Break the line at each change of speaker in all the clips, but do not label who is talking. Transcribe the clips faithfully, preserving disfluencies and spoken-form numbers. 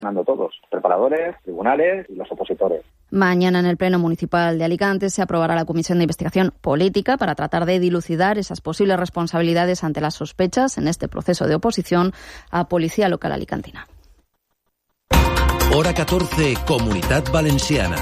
todos, preparadores, tribunales y los opositores.
Mañana en el Pleno Municipal de Alicante se aprobará la Comisión de Investigación Política para tratar de dilucidar esas posibles responsabilidades ante las sospechas en este proceso de oposición a Policía Local alicantina.
Hora catorce, Comunitat Valenciana.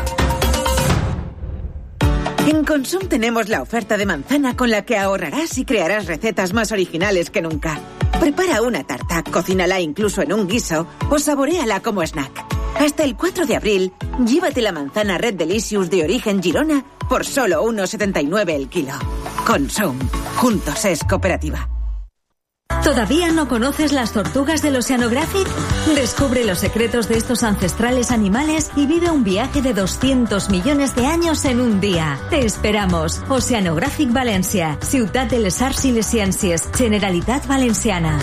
En Consum tenemos la oferta de manzana con la que ahorrarás y crearás recetas más originales que nunca. Prepara una tarta, cocínala incluso en un guiso o saboréala como snack. Hasta el cuatro de abril, llévate la manzana Red Delicious de origen Girona por solo uno setenta y nueve el kilo. Consum. Juntos es cooperativa.
¿Todavía no conoces las tortugas del Oceanographic? Descubre los secretos de estos ancestrales animales y vive un viaje de doscientos millones de años en un día. Te esperamos. Oceanographic Valencia, Ciutat de les Arts i les Ciències, Generalitat Valenciana.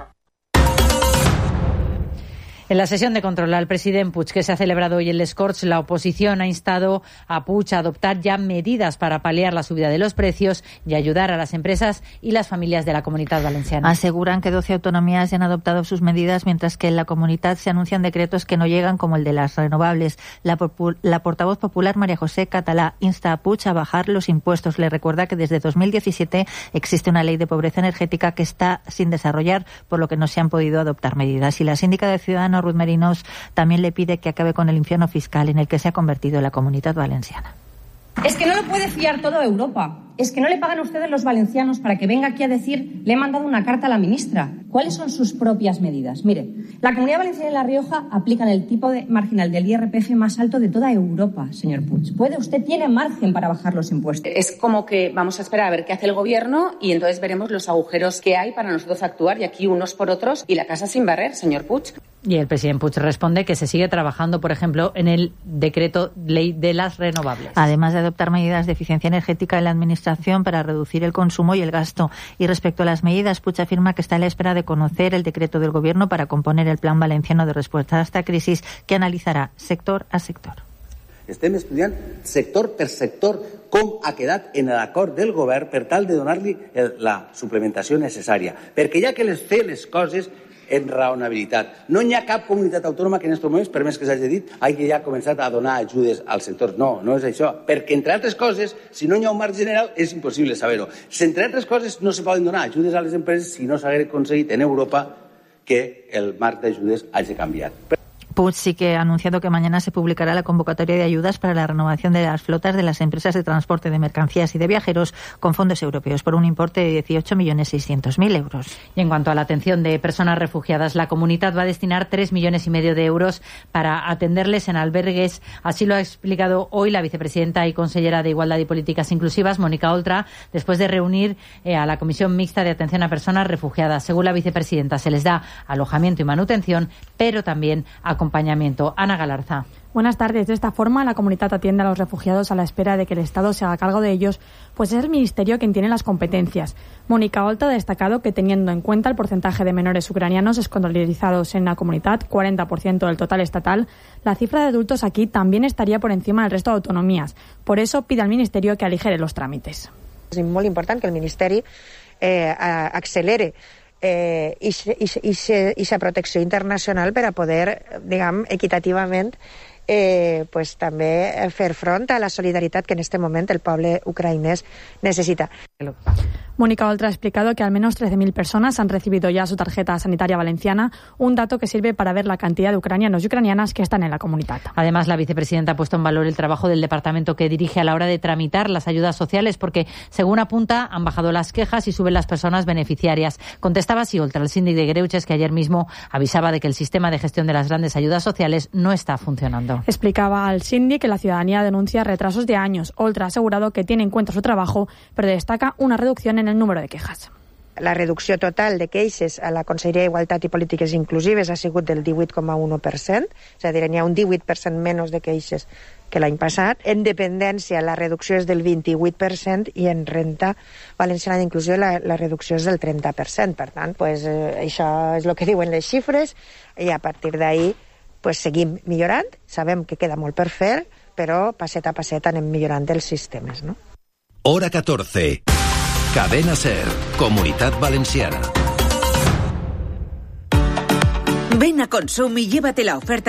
En la sesión de control al presidente Puig, que se ha celebrado hoy en Les Corts, la oposición ha instado a Puig a adoptar ya medidas para paliar la subida de los precios y ayudar a las empresas y las familias de la Comunitat Valenciana.
Aseguran que doce autonomías ya han adoptado sus medidas, mientras que en la comunidad se anuncian decretos que no llegan, como el de las renovables. La, la portavoz popular María José Catalá insta a Puig a bajar los impuestos. Le recuerda que desde dos mil diecisiete existe una ley de pobreza energética que está sin desarrollar, por lo que no se han podido adoptar medidas. Y la síndica de Ciudadanos, Ruth Merinos, también le pide que acabe con el infierno fiscal en el que se ha convertido la Comunitat Valenciana.
Es que no lo puede fiar todo Europa. Es que no le pagan a ustedes los valencianos para que venga aquí a decir, le he mandado una carta a la ministra. ¿Cuáles son sus propias medidas? Mire, la Comunidad Valenciana y La Rioja aplican el tipo de marginal del I R P F más alto de toda Europa, señor Puig. ¿Puede usted, tiene margen para bajar los impuestos?
Es como que vamos a esperar a ver qué hace el gobierno y entonces veremos los agujeros que hay para nosotros actuar, y aquí unos por otros y la casa sin barrer, señor Puig.
Y el presidente Puig responde que se sigue trabajando, por ejemplo, en el decreto ley de las renovables.
Además de adoptar medidas de eficiencia energética en la administración para reducir el consumo y el gasto. Y respecto a las medidas, Puig afirma que está a la espera de conocer el decreto del Gobierno para componer el Plan Valenciano de Respuesta a esta crisis, que analizarà sector a sector.
Estem estudiant sector per sector com ha quedat en l'acord del govern per tal de donar-li la suplementació necessària. Perquè ja que les fer les coses en raonabilitat. No hi ha cap comunitat autònoma que en aquests moments, per més que s'hagi dit, hagi ja començat a donar ajudes al sector. No, no és això. Perquè, entre altres coses, si no hi ha un marc general, és impossible saber-ho. Entre altres coses, no se poden donar ajudes a les empreses si no s'ha aconseguit en Europa que el marc d'ajudes hagi canviat.
Puig sí que ha anunciado que mañana se publicará la convocatoria de ayudas para la renovación de las flotas de las empresas de transporte de mercancías y de viajeros con fondos europeos por un importe de dieciocho millones seiscientos mil euros.
Y en cuanto a la atención de personas refugiadas, la comunidad va a destinar tres millones y medio de euros para atenderles en albergues. Así lo ha explicado hoy la vicepresidenta y consellera de Igualdad y Políticas Inclusivas, Mónica Oltra, después de reunir eh, a la Comisión Mixta de Atención a Personas Refugiadas. Según la vicepresidenta, se les da alojamiento y manutención, pero también acompañamiento. Ana Galarza.
Buenas tardes. De esta forma, la comunidad atiende a los refugiados a la espera de que el Estado se haga cargo de ellos, pues es el Ministerio quien tiene las competencias. Mónica Oltra ha destacado que, teniendo en cuenta el porcentaje de menores ucranianos escolarizados en la comunidad, cuarenta por ciento del total estatal, la cifra de adultos aquí también estaría por encima del resto de autonomías. Por eso pide al Ministerio que aligere los trámites.
És molt important que el Ministeri eh, accelere eh, esa protecció internacional per a poder, diguem, equitativament eh, pues, també fer front a la solidaritat que en este moment el poble ucraïnès necessita.
Mónica Oltra ha explicado que al menos trece mil personas han recibido ya su tarjeta sanitaria valenciana, un dato que sirve para ver la cantidad de ucranianos y ucranianas que están en la comunidad.
Además, la vicepresidenta ha puesto en valor el trabajo del departamento que dirige a la hora de tramitar las ayudas sociales, porque, según apunta, han bajado las quejas y suben las personas beneficiarias. Contestaba así Oltra, el síndic de Greuges, que ayer mismo avisaba de que el sistema de gestión de las grandes ayudas sociales no está funcionando.
Explicaba al síndic que la ciudadanía denuncia retrasos de años. Oltra ha asegurado que tiene en cuenta su trabajo, pero destaca una reducción en el número de quejas.
La reducció total de queixes a la Conselleria d'Igualtat i Polítiques Inclusives ha sigut del divuit coma u per cent, és a dir, n'hi ha un divuit per cent menys de queixes que l'any passat. En dependència, la reducció és del vint-i-vuit per cent i en renta valenciana d'inclusió la, la reducció és del trenta per cent. Per tant, pues, eh, això és el que diuen les xifres i a partir d'ahí pues, seguim millorant. Sabem que queda molt per fer, però passet a passet anem millorant els sistemes, no?
Hora catorce. Cadena SER, Comunitat Valenciana.
Ven a Consum y llévate la oferta